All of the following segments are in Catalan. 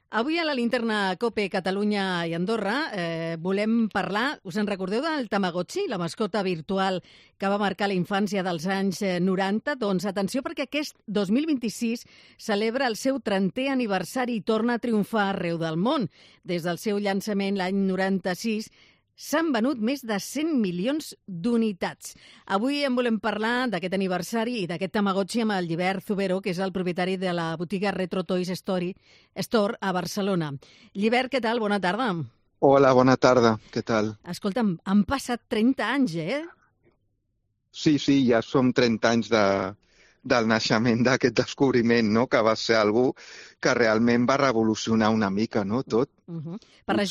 Avui a la linterna COPE Catalunya i Andorra volem parlar, us en recordeu del Tamagotchi, la mascota virtual que va marcar la infància dels anys 90? Doncs atenció, perquè aquest 2026 celebra el seu 30è aniversari i torna a triomfar arreu del món. Des del seu llançament l'any 96 s'han venut més de 100 milions d'unitats. Avui en volem parlar d'aquest aniversari i d'aquest Tamagotchi amb el Llibert Zubero, que és el propietari de la botiga Retro Toys Store a Barcelona. Llibert, què tal? Bona tarda. Hola, bona tarda. Què tal? Escolta'm, han passat 30 anys, Sí, ja som 30 anys del naixement d'aquest descobriment, no? Que va ser algú que realment va revolucionar una mica, no? Tot. Per la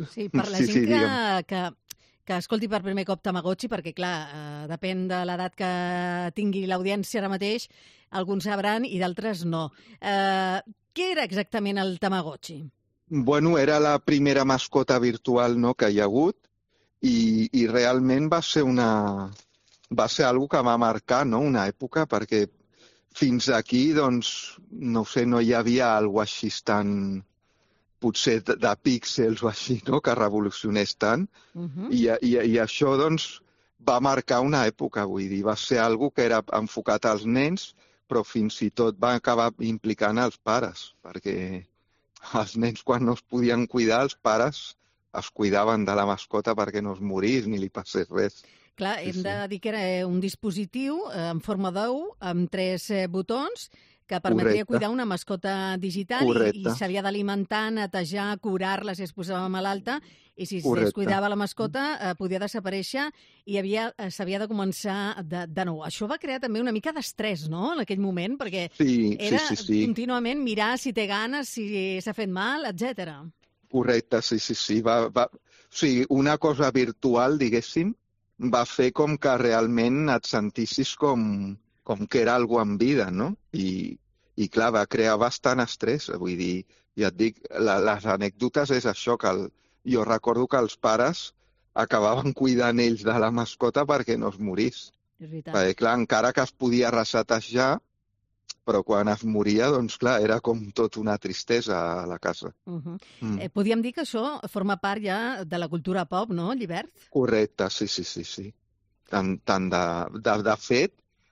gent, que escolti per primer cop Tamagotchi, perquè, clar, depèn de l'edat que tingui l'audiència ara mateix, alguns sabran i d'altres no. Què era exactament el Tamagotchi? Bueno, era la primera mascota virtual, no?, que hi ha hagut i realment va ser algo que va marcar, no?, una època, perquè fins aquí, doncs, no sé, no hi havia alguna cosa així tan, potser de píxels o així, no?, que revolucionés tant. I això, doncs, va marcar una època, vull dir, va ser algo que era enfocat als nens, però fins i tot va acabar implicant els pares, perquè els nens, quan no es podien cuidar, els pares es cuidaven de la mascota perquè no es morís ni li passés res. Clar, hem de dir que era un dispositiu en forma d'ou amb 3 botons que permetria cuidar una mascota digital i s'havia d'alimentar, netejar, curar-la si es posava malalta i si es cuidava la mascota podia desaparèixer i s'havia de començar de nou. Això va crear també una mica d'estrès, no?, en aquell moment, perquè era contínuament mirar si té ganes, si s'ha fet mal, etc. Correcte, sí. O sigui, una cosa virtual, diguéssim, va fer com que realment et sentissis com que era algo en vida, no? I clar, va crear bastant estrès. Vull dir, ja et dic, les anècdotes és això, que jo recordo que els pares acabaven cuidant ells de la mascota perquè no es morís. És veritat. Perquè, clar, encara que es podia resetejar, però quan es moria, doncs clar, era com tot una tristesa a la casa. Podríem dir que això forma part ja de la cultura pop, no, Llibert? Correcte, sí. Tant de fet,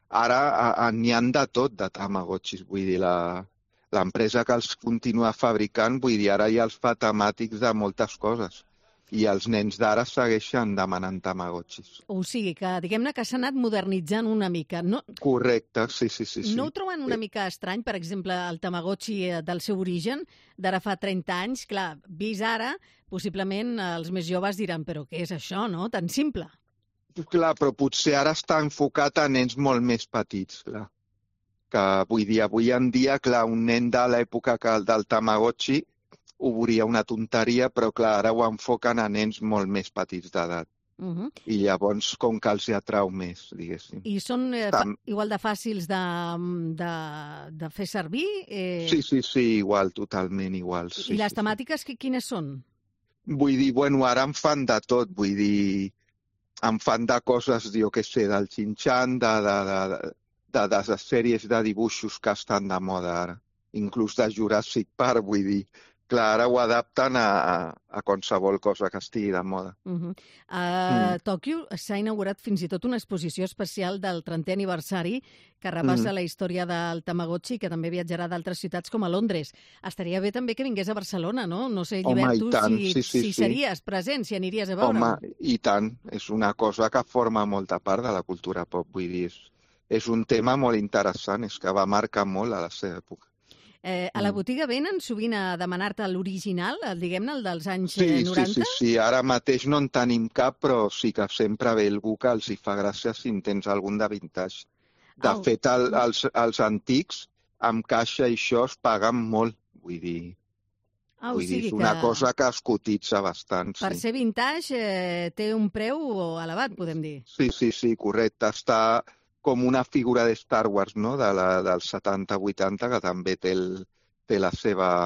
ara n'hi ha de tot, de Tamagotchis. Vull dir, l'empresa que els continua fabricant, vull dir, ara ja els fa temàtics de moltes coses. I els nens d'ara segueixen demanant Tamagotchis. O sigui que, diguem-ne que s'ha anat modernitzant una mica. No... Correcte, sí. No ho troben una mica estrany, per exemple, el Tamagotchi del seu origen, d'ara fa 30 anys? Clar, vist ara, possiblement els més joves diran, però què és això, no?, tan simple. Clar, però potser ara està enfocat a nens molt més petits, clar. Que vull dir, avui en dia, clar, un nen de l'època del Tamagotchi ho veuria una tonteria, però clar, ara ho enfoquen a nens molt més petits d'edat. I llavors, com que els hi atrau més, diguéssim. I són igual de fàcils de fer servir? Sí, igual, totalment igual. I les temàtiques quines són? Vull dir, bueno, ara em fan de tot, vull dir, em fan de coses, jo què sé, del Shin-Chan, de sèries de dibuixos que estan de moda ara, inclús de Jurassic Park, vull dir. Clar, ara ho adapten a qualsevol cosa que estigui de moda. A Tòquio s'ha inaugurat fins i tot una exposició especial del 30è aniversari que repassa la història del Tamagotchi, que també viatjarà d'altres ciutats com a Londres. Estaria bé també que vingués a Barcelona, no? No sé, Llibert, tu si series present, si aniries a veure. Home, i tant. És una cosa que forma molta part de la cultura pop. Vull dir, és un tema molt interessant, és que va marcar molt a la seva època. A la botiga venen sovint a demanar-te l'original, diguem-ne, el dels anys 90? Sí. Ara mateix no en tenim cap, però sí que sempre ve algú que els hi fa gràcia si en tens algun de vintage. De fet, els antics, amb caixa i això, es paguen molt, vull dir. És una cosa que es cotitza bastant. Per ser vintage té un preu elevat, podem dir. Sí, correcte. Està com una figura de Star Wars, no?, dels 70-80, que també té la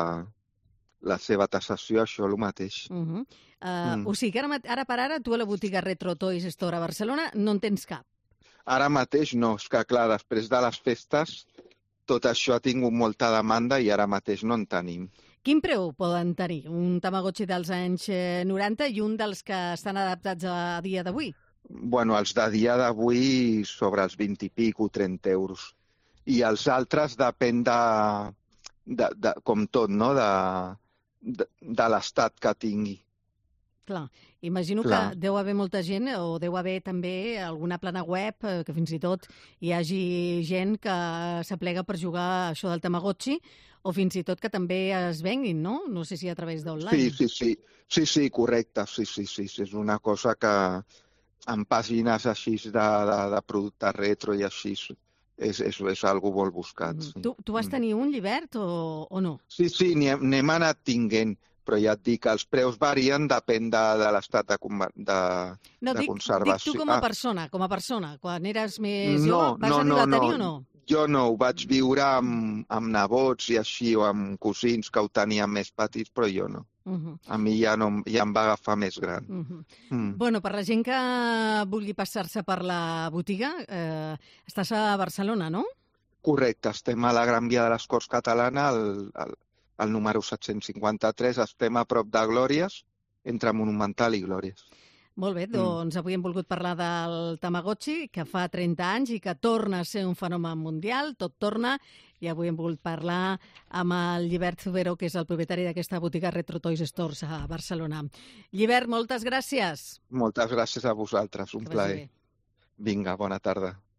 seva tassació, això el mateix. O sigui que ara per ara tu a la botiga Retro Toys Store a Barcelona no en tens cap? Ara mateix no, és que clar, després de les festes tot això ha tingut molta demanda i ara mateix no en tenim. Quin preu poden tenir un Tamagotchi dels anys 90 i un dels que estan adaptats a dia d'avui? Bueno, els de dia d'avui sobre els 20 i pico, 30 euros. I els altres depèn de com tot, no? De l'estat que tingui. Clar, imagino que deu haver molta gent o deu haver també alguna plana web que fins i tot hi hagi gent que s'aplega per jugar a això del Tamagotchi o fins i tot que també es venguin, no? No sé si a través d'online. Sí, correcte. Sí. És una cosa que en pàgines així de productes retro i així és algo molt buscat. Sí. Tu vas tenir un, Llibert, o no? Sí, n'hem anat tinguent, però ja et dic que els preus varien, depèn de l'estat de conservació. Dic tu com a persona. Quan eres més jove, vas arribar a tenir o no? Jo no, ho vaig viure amb nebots i així, o amb cosins que ho tenien més petits, però jo no. A mi ja em va agafar més gran. Bueno, per la gent que vulgui passar-se per la botiga, estàs a Barcelona, no? Correcte, estem a la Gran Via de les Corts Catalana, al número 753, estem a prop de Glòries, entre Monumental i Glòries. Molt bé, doncs avui hem volgut parlar del Tamagotchi, que fa 30 anys i que torna a ser un fenomen mundial, tot torna, i avui hem volgut parlar amb el Llibert Zubero, que és el propietari d'aquesta botiga Retro Toys Stores a Barcelona. Llibert, moltes gràcies. Moltes gràcies a vosaltres, un plaer. Vinga, bona tarda.